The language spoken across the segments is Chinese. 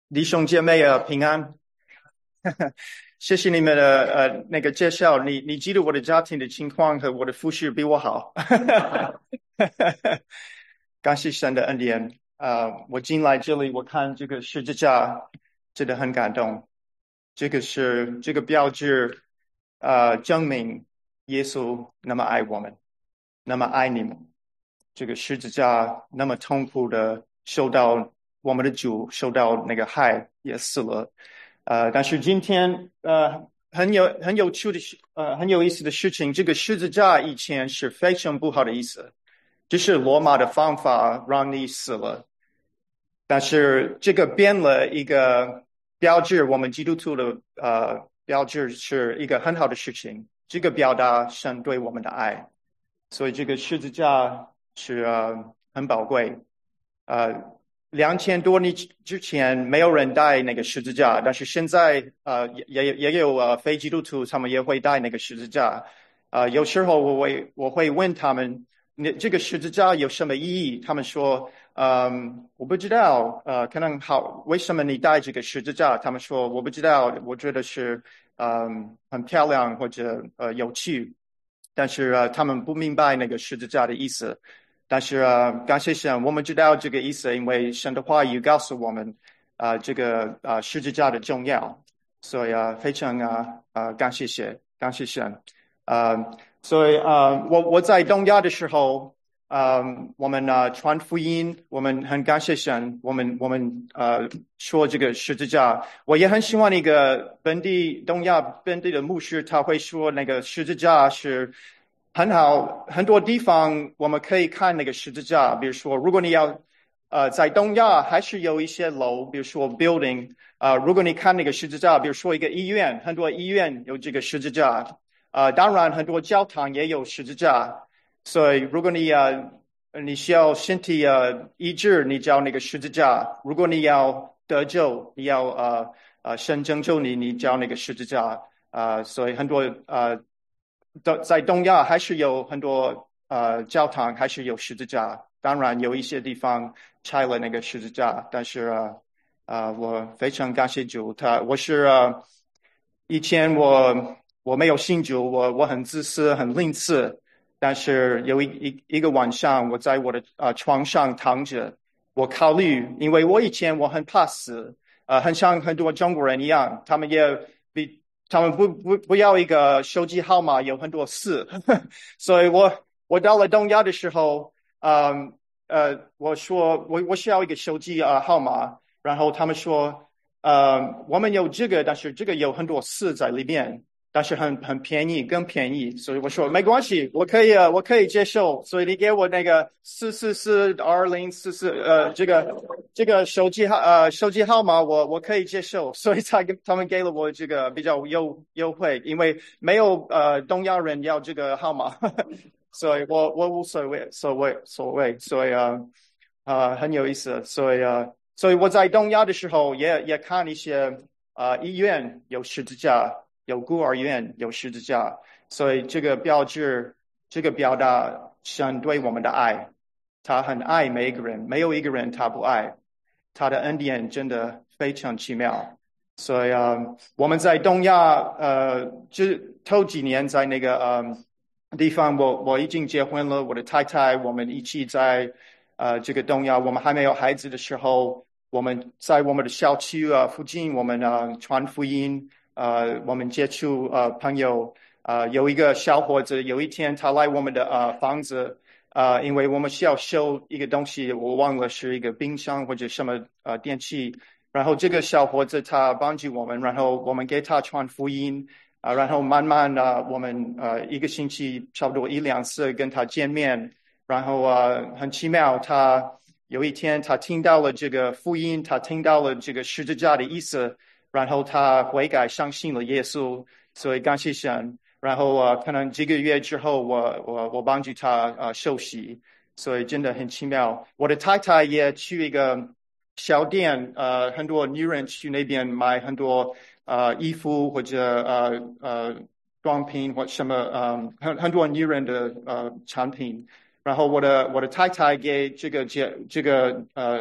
弟兄姐妹平安，谢谢你们的那个介绍。你记得我的家庭的情况和我的夫婿比我好，感谢神的恩典。我进来这里，我看这个十字架，真的很感动。这个标志，证明耶稣那么爱我们，那么爱你们。这个十字架那么痛苦的受到我们的主受到那个害，也死了。但是今天很有趣的很有意思的事情，这个十字架以前是非常不好的意思，这是罗马的方法让你死了。但是这个变了一个标志，我们基督徒的标志是一个很好的事情，这个表达神对我们的爱，所以这个十字架是很宝贵。呃，2000多年之前没有人带那个十字架，但是现在也有非基督徒他们也会带那个十字架。有时候我会问他们，你这个十字架有什么意义？他们说，我不知道，可能好，为什么你带这个十字架？他们说我不知道，我觉得是很漂亮或者有趣。但是他们不明白那个十字架的意思。但是感谢神，我们知道这个意思，因为神的话语告诉我们，这个十字架的重要，所以非常感谢神。呃，所以我在东亚的时候，我们传福音，我们很感谢神，我们说这个十字架，我也很喜欢一个东亚本地的牧师，他会说那个十字架是很好，很多地方我们可以看那个十字架，比如说，如果你要在东亚还是有一些楼，比如说 building，如果你看那个十字架，比如说一个医院，很多医院有这个十字架，当然很多教堂也有十字架，所以如果你需要身体医治，你叫那个十字架；如果你要得救，你要神拯救你，你叫那个十字架。所以很多在东亚还是有很多教堂还是有十字架，当然有一些地方拆了那个十字架，但是我非常感谢主，我是以前我没有信主，我很自私，很吝啬，但是有一个晚上，我在我的床上躺着，我考虑，因为我以前我很怕死，很像很多中国人一样，他们不要一个手机号码有很多四，所以我到了东亚的时候，我说我需要一个手机号码，然后他们说，我们有这个，但是这个有很多四在里面，但是很便宜，更便宜，所以我说没关系，我可以接受，所以你给我那个4442044这个手机号码我可以接受，所以他们给了我这个比较优惠，因为没有东亚人要这个号码，所以我无所谓，所以很有意思，所以我在东亚的时候也看一些医院有十字架，有孤儿院有十字架，所以这个标志，这个表达神对我们的爱，他很爱每一个人，没有一个人他不爱，他的恩典真的非常奇妙。所以我们在东亚，就头几年在那个地方，我已经结婚了，我的太太，我们一起在这个东亚，我们还没有孩子的时候，我们在我们的小区附近，我们传福音，我们接触朋友，有一个小伙子，有一天他来我们的房子，因为我们需要修一个东西，我忘了是一个冰箱或者什么电器。然后这个小伙子他帮助我们，然后我们给他传福音，然后慢慢的我们一个星期差不多一两次跟他见面，然后很奇妙，他有一天他听到了这个福音，他听到了这个十字架的意思，然后他悔改相信了耶稣，所以感谢神。然后可能几个月之后我帮助他受洗，所以真的很奇妙。我的太太也去一个小店，很多女人去那边买很多衣服或者装品或什么很多女人的产品。然后我的太太给这个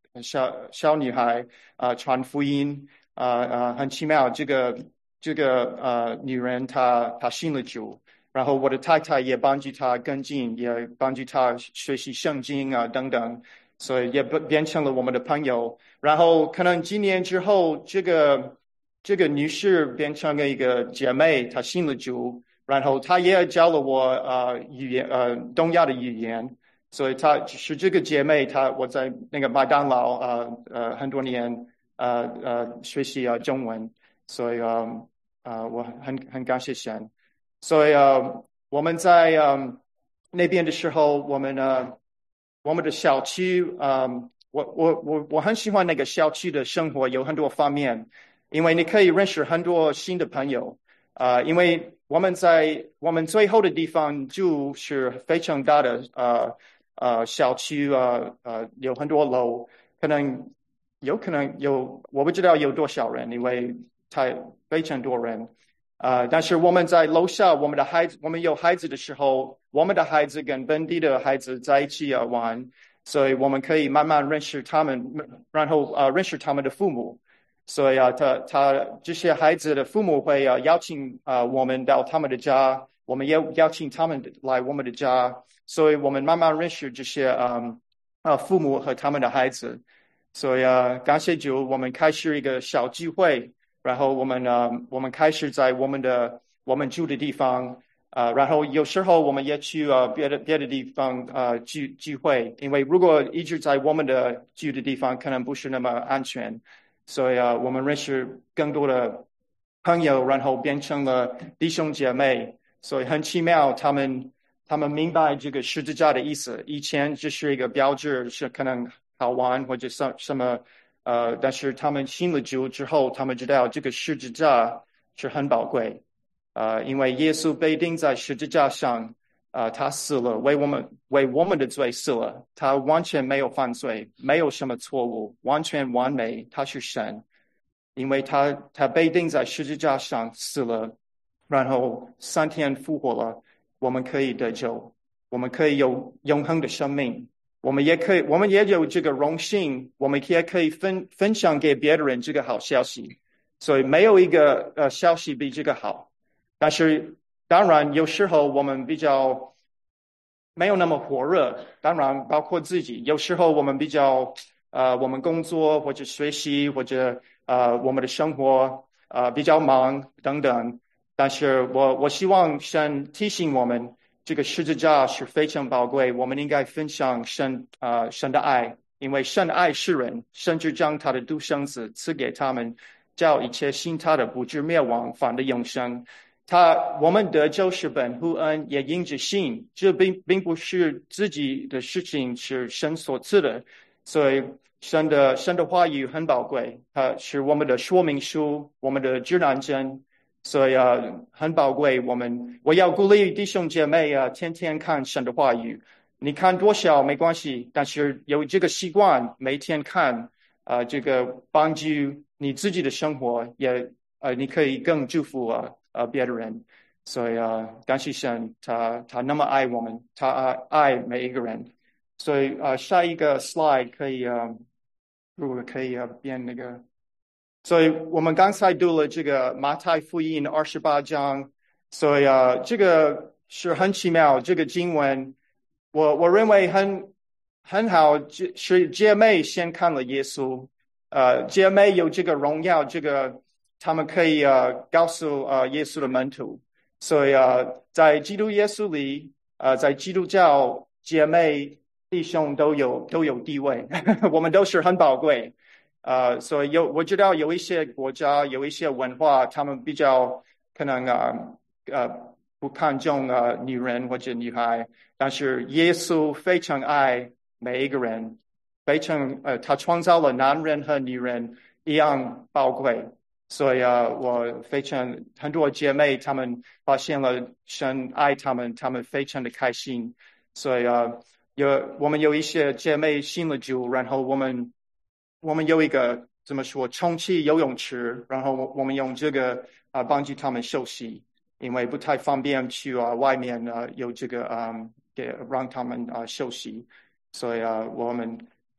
小女孩传福音很奇妙，这个女人她信了主，然后我的太太也帮助她跟进，也帮助她学习圣经等等，所以也变成了我们的朋友。然后可能几年之后，这个女士变成了一个姐妹，她信了主，然后她也教了我语言东亚的语言。所以她是这个姐妹，我在那个麦当劳很多年学习中文，所以我很感谢神。所以我们在那边的时候，我们的小区我很喜欢那个小区的生活，有很多方面，因为你可以认识很多新的朋友。因为我们在我们最后的地方就是非常大的小区有很多楼，可能有我不知道有多少人，因为非常多人。但是我们在楼下，我们有孩子的时候，我们的孩子跟本地的孩子在一起玩，所以我们可以慢慢认识他们，然后认识他们的父母。所以这些孩子的父母会邀请我们到他们的家，我们也邀请他们来我们的家，所以我们慢慢认识这些父母和他们的孩子。所以感谢主，我们开始一个小聚会，然后我们开始在我们住的地方然后有时候我们也去别的地方聚会，因为如果一直在我们的住的地方，可能不是那么安全。所以我们认识更多的朋友，然后变成了弟兄姐妹，所以很奇妙。他们明白这个十字架的意思，以前只是一个标志，是可能好玩或者什么但是他们信了主之后，他们知道这个十字架是很宝贵。因为耶稣被钉在十字架上，他死了，为我们的罪死了，他完全没有犯罪，没有什么错误，完全完美，他是神，因为他被钉在十字架上死了，然后3天复活了，我们可以得救，我们可以有永恒的生命。我们也有这个荣幸，我们也可以分享给别人这个好消息，所以没有一个消息比这个好。但是当然，有时候我们比较没有那么火热，当然包括自己，有时候我们我们工作或者学习或者我们的生活比较忙等等。但是我希望神提醒我们，这个十字架是非常宝贵，我们应该分享神的爱，因为神爱世人，甚至将他的独生子赐给他们，叫一切信他的不至灭亡，反得永生。我们得救是本乎恩，也因着信，这并不是自己的事情，是神所赐的。所以神的话语很宝贵，它是我们的说明书，我们的指南针，所以很宝贵。我要鼓励弟兄姐妹天天看神的话语。你看多少没关系，但是有这个习惯，每天看这个帮助你自己的生活，也你可以更祝福别的人。所以感谢神，他那么爱我们，他爱每一个人。所以下一个 slide 可以如果可以变那个。所以我们刚才读了这个马太福音28章，所以这个是很奇妙，这个经文我认为很好，是姐妹先看了耶稣，姐妹有这个荣耀，他们可以告诉耶稣的门徒。所以在基督耶稣里在基督教姐妹弟兄都有地位我们都是很宝贵。所以我知道有一些国家有一些文化，他们比较可能不看重女人或者女孩，但是耶稣非常爱每一个人，他创造了男人和女人一样宝贵。所以我很多姐妹她们发现了神爱她们，她们非常的开心。所以我们有一些姐妹信了主，然后我们有一个怎么说充气游泳池，然后我们用这个帮助他们休息，因为不太方便去外面有这个让他们休息。所以我们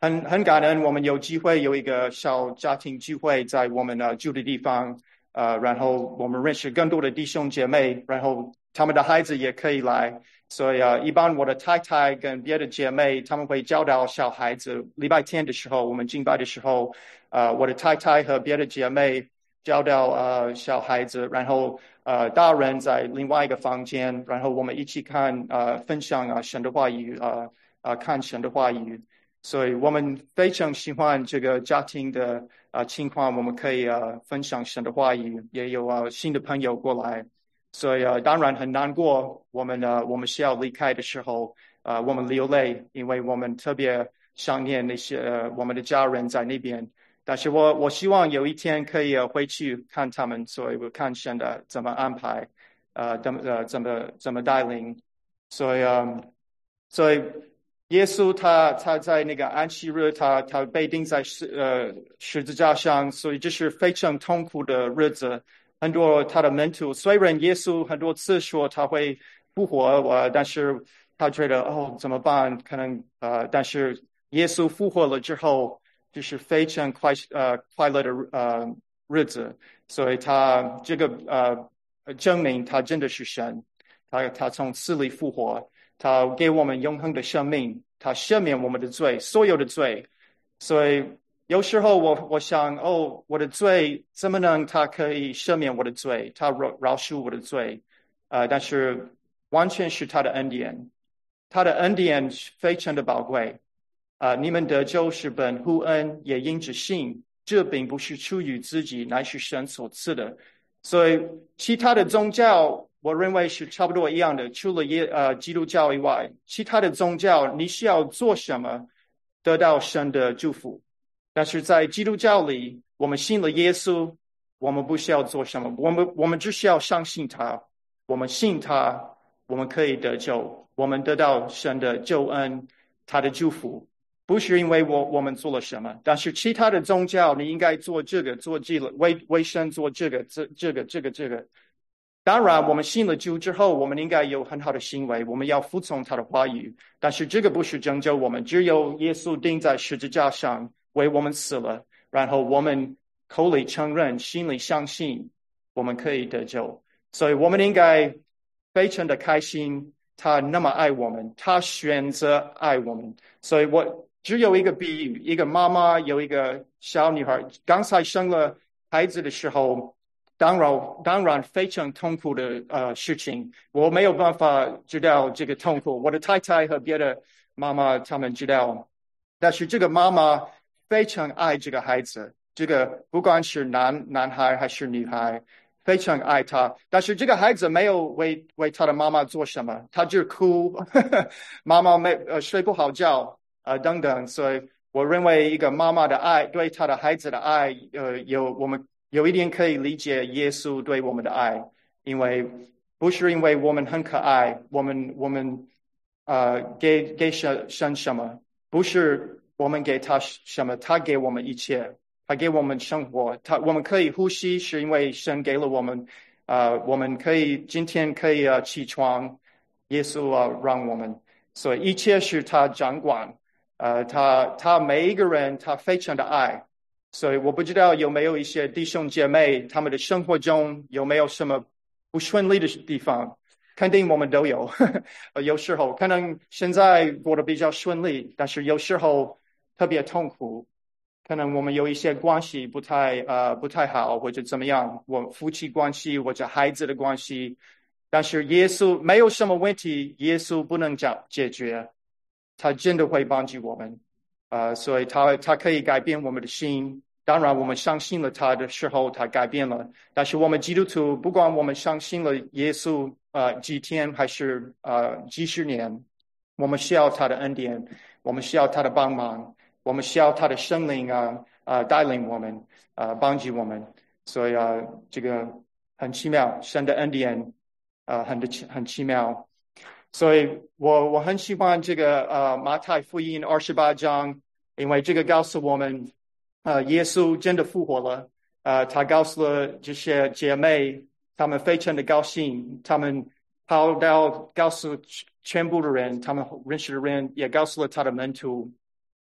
很感恩，我们有机会有一个小家庭聚会在我们住的地方，然后我们认识更多的弟兄姐妹，然后他们的孩子也可以来，所以一般我的太太跟别的姐妹他们会教导小孩子。礼拜天的时候，我们敬拜的时候，我的太太和别的姐妹教导小孩子，然后大人在另外一个房间，然后我们一起看分享神的话语，看神的话语。所以我们非常喜欢这个家庭的情况，我们可以分享神的话语，也有新的朋友过来，所以当然很难过，我们需要离开的时候，我们流泪，因为我们特别想念那些我们的家人在那边。但是我希望有一天可以回去看他们，所以我看神的怎么安排，怎么带领，所以所以耶稣他在那个安息日，他被钉在十字架上，所以这是非常痛苦的日子。很多他的门徒，虽然耶稣很多次说他会复活，但是他觉得怎么办？可能但是耶稣复活了之后，就是非常快乐的日子，所以他这个证明他真的是神，他从死里复活。他给我们永恒的生命，他赦免我们的罪，所有的罪。所以有时候我想，我的罪怎么能他可以赦免我的罪，他饶恕我的罪？但是完全是他的恩典，他的恩典非常的宝贵。你们得救是本乎恩，也因着信，这并不是出于自己，乃是神所赐的。所以其他的宗教，我认为是差不多一样的，除了基督教以外，其他的宗教你需要做什么得到神的祝福？但是在基督教里，我们信了耶稣，我们不需要做什么，我们只需要相信他，我们信他，我们可以得救，我们得到神的救恩，他的祝福。不是因为我们做了什么，但是其他的宗教，你应该做这个，做这个，为神做这个，这个。当然，我们信了主之后，我们应该有很好的行为，我们要服从他的话语。但是这个不是拯救我们，只有耶稣钉在十字架上为我们死了，然后我们口里承认，心里相信，我们可以得救。所以我们应该非常的开心，他那么爱我们，他选择爱我们。所以我只有一个比喻，一个妈妈有一个小女孩，刚才生了孩子的时候，当然非常痛苦的事情，我没有办法知道这个痛苦。我的太太和别的妈妈他们知道，但是这个妈妈非常爱这个孩子，这个不管是男孩还是女孩，非常爱他。但是这个孩子没有为他的妈妈做什么，他就哭，妈妈睡不好觉等等。所以我认为一个妈妈的爱，对她的孩子的爱，我们有一点可以理解耶稣对我们的爱，因为不是因为我们很可爱，我们给神什么，不是我们给他什么，他给我们一切，他给我们生活，我们可以呼吸，是因为神给了我们，我们今天可以起床，耶稣让我们，所以一切是他掌管。他每一个人他非常的爱，所以我不知道有没有一些弟兄姐妹，他们的生活中有没有什么不顺利的地方？肯定我们都有，有时候可能现在过得比较顺利，但是有时候特别痛苦，可能我们有一些关系不太好，或者怎么样，我夫妻关系或者孩子的关系，但是耶稣没有什么问题，耶稣不能解决。他真的会帮助我们，所以他可以改变我们的心。当然，我们相信了他的时候，他改变了。但是我们基督徒，不管我们相信了耶稣几天还是几十年，我们需要他的恩典，我们需要他的帮忙，我们需要他的圣灵带领我们帮助我们。所以这个很奇妙，神的恩典很奇妙。所以我很喜欢这个马太福音28章，因为这个告诉我们耶稣真的复活了。他告诉了这些姐妹，她们非常的高兴，她们跑到告诉全部的人，他们认识的人，也告诉了他的门徒。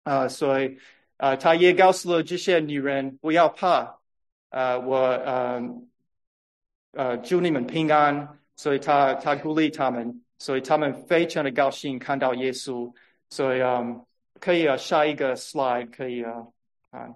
所以他也告诉了这些女人不要怕，祝你们平安。所以他鼓励他们，所以他们非常的高兴看到耶稣。所以可以下一个 slide 可以啊。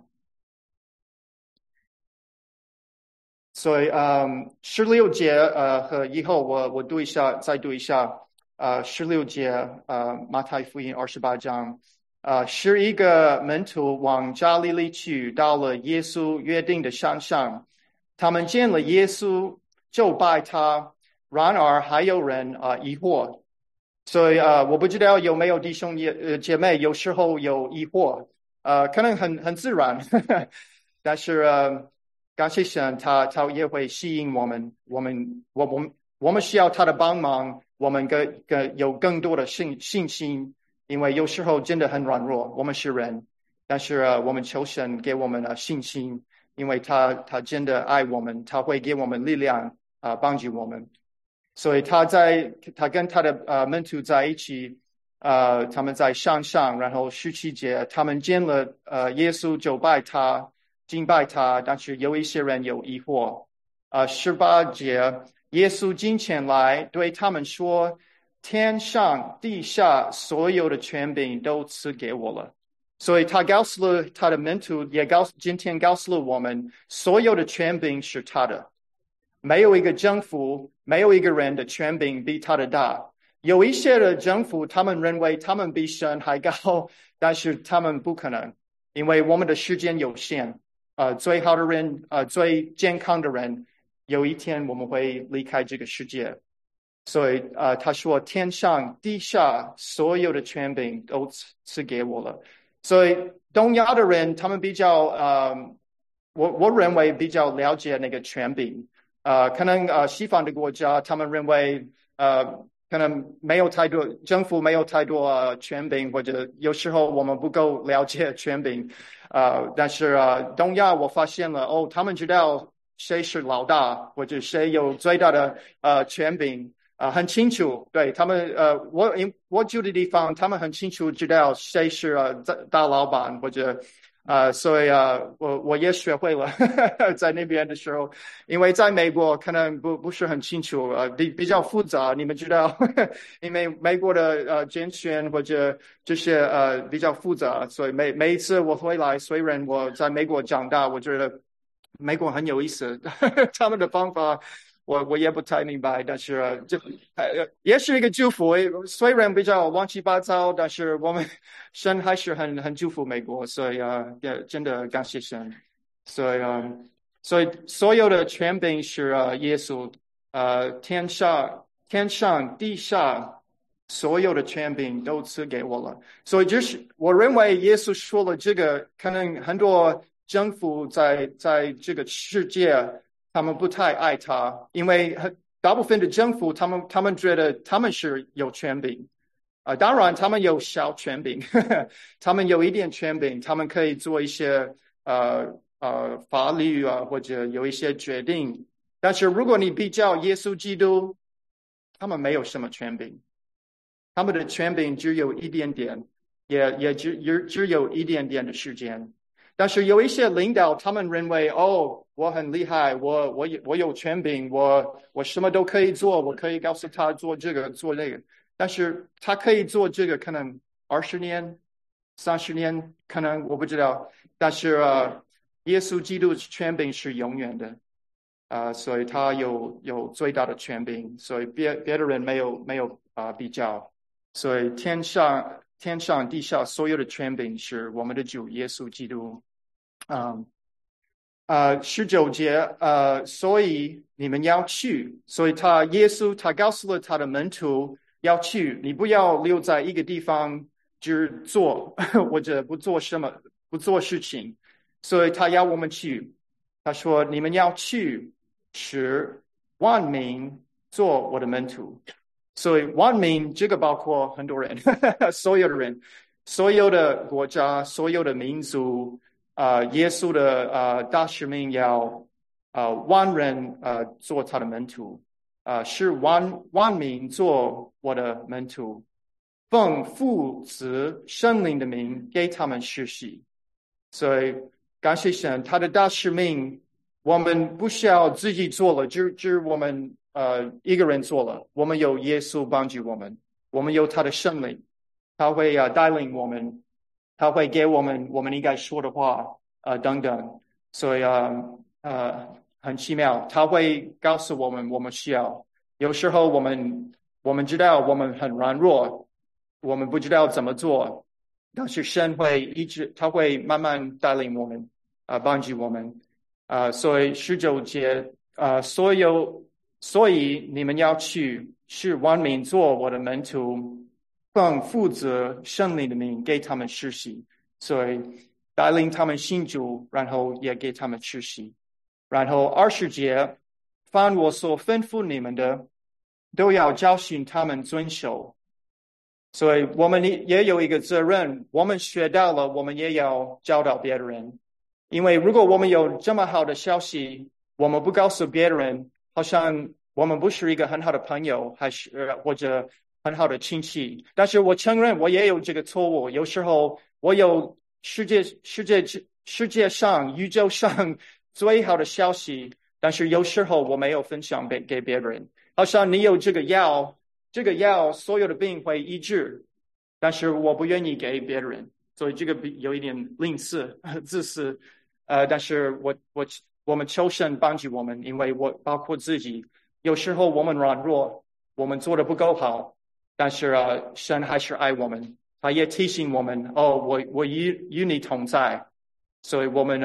所以16节和以后我读一下，再读一下16节马太福音28章11个门徒往加利利去，到了耶稣约定的山上，他们见了耶稣就拜他，然而还有人疑惑。所以我不知道有没有弟兄姐妹有时候有疑惑，可能很自然，但是感谢神，他也会吸引我们，我们需要他的帮忙，我们有更多的信心，因为有时候真的很软弱，我们是人，但是我们求神给我们信心，因为他真的爱我们，他会给我们力量帮助我们。所以他跟他的门徒在一起，他们在山上，然后17节，他们见了耶稣就拜他，敬拜他，但是有一些人有疑惑。18节，耶稣近前来对他们说：天上地下所有的权柄都赐给我了。所以他告诉了他的门徒，今天告诉了我们，所有的权柄是他的。没有一个政府，没有一个人的权柄比他的大。有一些的政府，他们认为他们比神还高，但是他们不可能，因为我们的时间有限。最好的人，最健康的人，有一天我们会离开这个世界。所以他说天上地下所有的权柄都赐给我了。所以东亚的人，他们比较我认为比较了解那个权柄。可能西方的国家，他们认为可能没有太多政府没有太多权柄，或者有时候我们不够了解权柄。但是东亚我发现了他们知道谁是老大，或者谁有最大的权柄。很清楚，对他们，我住的地方，他们很清楚知道谁是大老板，或者所以我也学会了在那边的时候，因为在美国可能不是很清楚，比较复杂，你们知道，因为美国的拣选或者这些比较复杂，所以每一次我回来，虽然我在美国长大，我觉得美国很有意思，他们的方法。我也不太明白，但是这也是一个祝福。虽然比较乱七八糟，但是我们神还是很祝福美国，所以也真的感谢神。所以所有的权柄是耶稣，天上地下所有的权柄都赐给我了。所以就是我认为耶稣说了这个，可能很多政府在这个世界。他们不太爱他，因为大部分的政府，他们觉得他们是有权柄，当然他们有小权柄，他们有一点权柄，他们可以做一些法律或者有一些决定。但是如果你比较耶稣基督，他们没有什么权柄，他们的权柄只有一点点，也只有一点点的时间。但是有一些领导，他们认为我很厉害，我有权柄，我什么都可以做，我可以告诉他做这个做那个。但是他可以做这个，可能20年、30年，可能我不知道。但是耶稣基督的权柄是永远的，所以他有最大的权柄，所以别的人没有比较。所以天上地下所有的权柄是我们的主耶稣基督。19节，所以你们要去。所以耶稣他告诉了他的门徒要去，你不要留在一个地方只做或者不做事情。所以他要我们去，他说你们要去，使万民做我的门徒。所以万民这个包括很多人，所有的人，所有的国家，所有的民族。耶稣的大使命要万人做他的门徒，是万民做我的门徒。 奉父子圣灵的名给他们施洗。所以感谢神，他的大使命，我们不需要自己做了，只我们一个人做了。我们有耶稣帮助我们，我们有他的圣灵，他会带领我们，他会给我们我们应该说的话等等。所以很奇妙，他会告诉我们我们需要。有时候我们知道我们很软弱，我们不知道怎么做，但是神会他会慢慢带领我们，帮助我们，所以19节，所以你们要去，是万民做我的门徒，奉父子圣灵的名给他们施洗，所以带领他们信主，然后也给他们施洗。然后20节，凡我所吩咐你们的，都要教训他们遵守。所以我们也有一个责任，我们学到了，我们也要教导别人。因为如果我们有这么好的消息，我们不告诉别人，好像我们不是一个很好的朋友，还是或者很好的亲戚。但是我承认我也有这个错误，有时候我有世界上宇宙上最好的消息，但是有时候我没有分享给别人。好像你有这个药所有的病会医治，但是我不愿意给别人，所以这个有一点吝啬、自私。但是我们求神帮助我们，因为我包括自己，有时候我们软弱，我们做的不够好，但是神还是爱我们，他也提醒我们，我与你同在，所以我们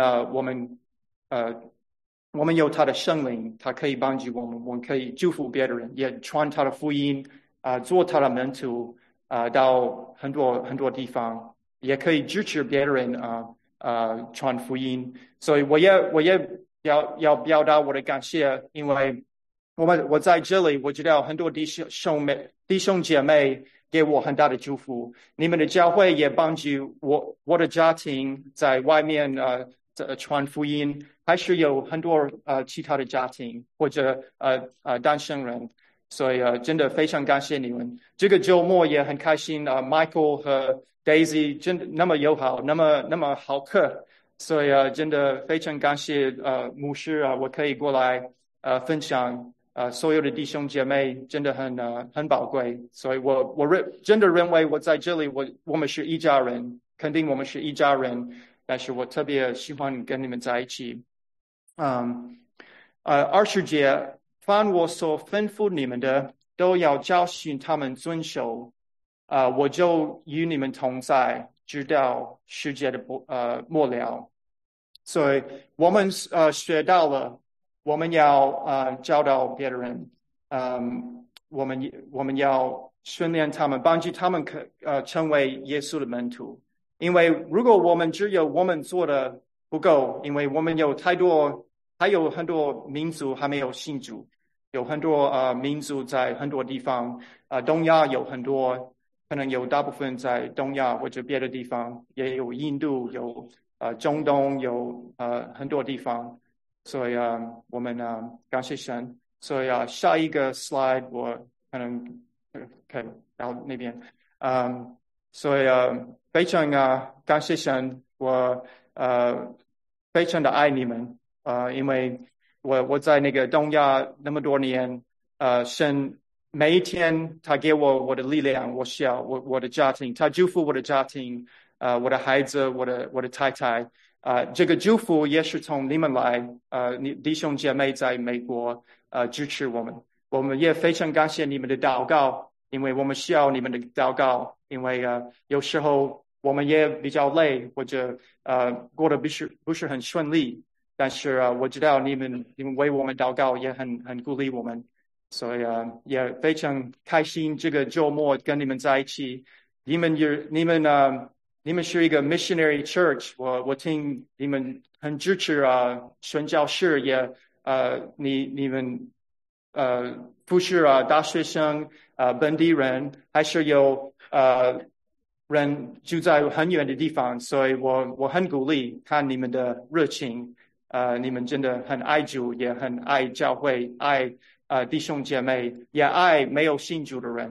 有他的圣灵，他可以帮助我们，我们可以祝福别人，也传他的福音，做他的门徒，到很多很多地方，也可以支持别人传福音。所以我也要表达我的感谢，因为我在这里，我知道很多弟兄姐妹给我很大的祝福，你们的教会也帮助我的家庭在外面传福音，还是有很多其他的家庭或者单身人，所以真的非常感谢你们。这个周末也很开心Michael 和 Daisy 真的那么友好，那么好客，所以真的非常感谢牧师我可以过来分享。所有的弟兄姐妹真的很宝贵，所以我真的认为我在这里，我们是一家人，肯定我们是一家人，但是我特别喜欢跟你们在一起。20节，凡我所吩咐你们的，都要教训他们遵守。我就与你们同在，直到世界的末了。所以我们学到了。我们要教导别人，我们要训练他们，帮助他们成为耶稣的门徒。因为如果我们只有我们做的不够，因为我们还有很多民族还没有信主，有很多民族在很多地方，东亚有很多，可能有大部分在东亚或者别的地方，也有印度，有中东，有很多地方。所以我们感谢神。所以下一个 slide 我可能可以到那边。所以非常感谢神，我非常的爱你们。因为我在那个东亚那么多年，神每一天他给我的力量，我的家庭，他祝福我的家庭，我的孩子，我的太太。这个祝福也是从你们来，你弟兄姐妹在美国支持我们，我们也非常感谢你们的祷告，因为我们需要你们的祷告，因为有时候我们也比较累，或者过得不是很顺利，但是我知道你们为我们祷告，也很鼓励我们，所以也非常开心这个周末跟你们在一起，你们是一个 missionary church， 我听你们很支持宣教士，也你们不是大学生本地人，还是有人住在很远的地方，所以我很鼓励看你们的热情，你们真的很爱主，也很爱教会，爱弟兄姐妹，也爱没有信主的人。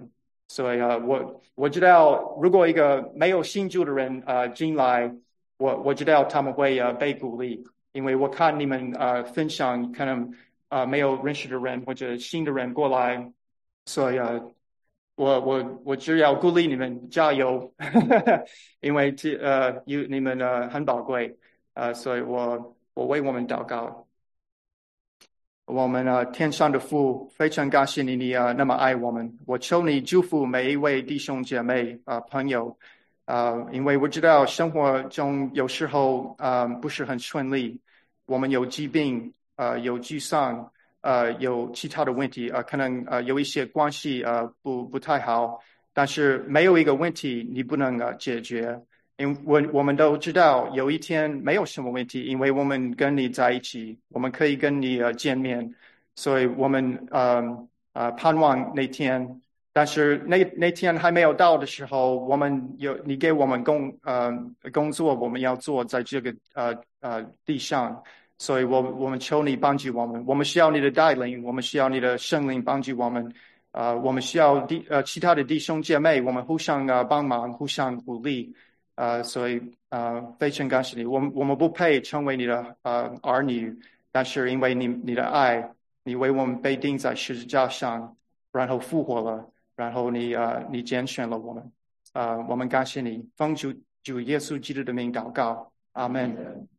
所以我知道，如果一个没有信主的人进来，我知道他们会被鼓励，因为我看你们分享，可能没有认识的人或者新的人过来，所以我只要鼓励你们加油，因为你们很宝贵，所以我为我们祷告。我们天上的父，非常感谢你那么爱我们。我求你祝福每一位弟兄姐妹朋友因为我知道生活中有时候不是很顺利，我们有疾病有沮丧有其他的问题可能有一些关系不太好，但是没有一个问题你不能解决。因为我们都知道有一天没有什么问题，因为我们跟你在一起，我们可以跟你见面，所以我们盼望那天。但是那天还没有到的时候，你给我们工作，我们要做在这个地上，所以我们求你帮助我们，我们需要你的带领，我们需要你的圣灵帮助我们。我们需要其他的弟兄姐妹，我们互相帮忙，互相鼓励。所以非常感谢你。我们不配成为你的儿女，但是因为你的爱，你为我们被钉在十字架上，然后复活了，然后你拣选了我们。我们感谢你，奉主耶稣基督的名祷告，阿门。